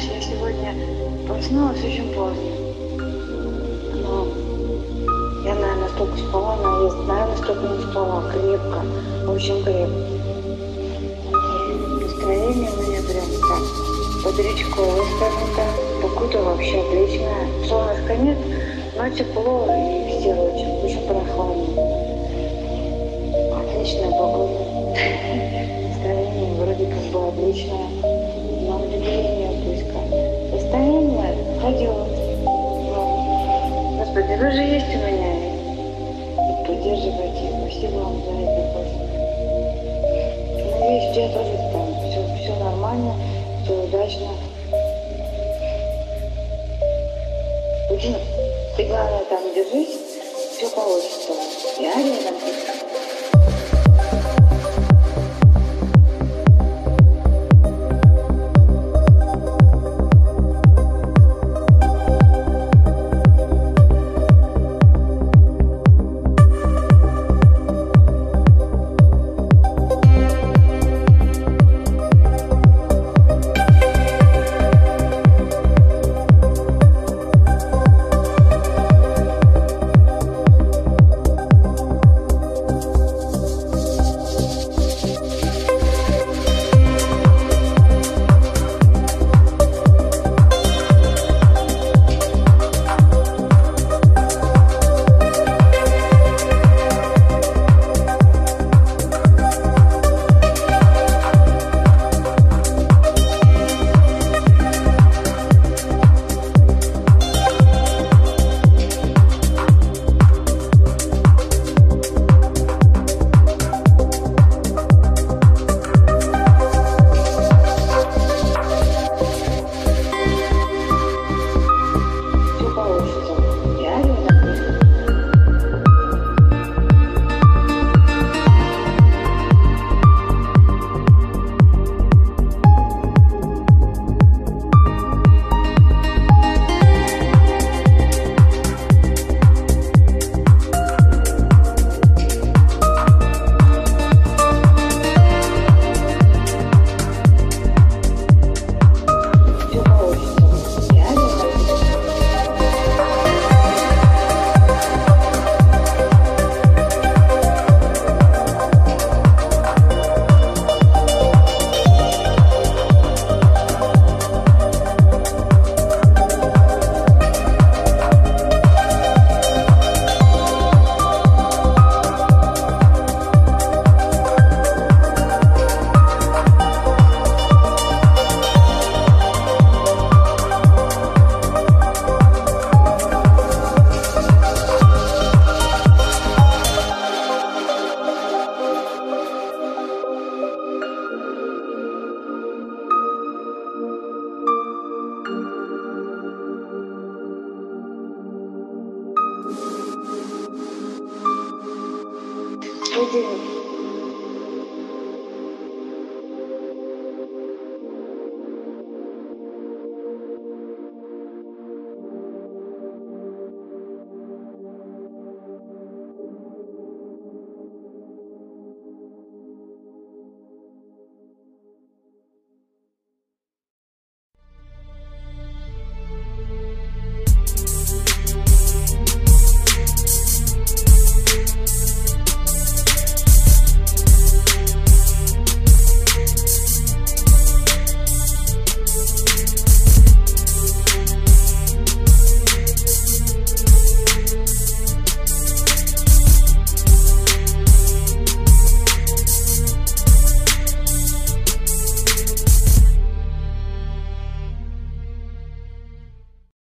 я сегодня проснулась очень поздно. Но я, наверное, столько спала, наверное, столько не спала. Крепко, очень крепко. И настроение у меня прям так бодрячковое, скажем так. Погода вообще отличная. Солнышка нет, но тепло и все очень прохладно. Отличная погода. Настроение вроде как бы отличное, но удивление близко. Состояние пойдет. Господи, вы же есть у меня. И поддерживайте. Спасибо вам за это, Господи. Надеюсь, у тебя тоже там все нормально, все удачно. Ты главное там держись, все получится. Я рядом. Будильник.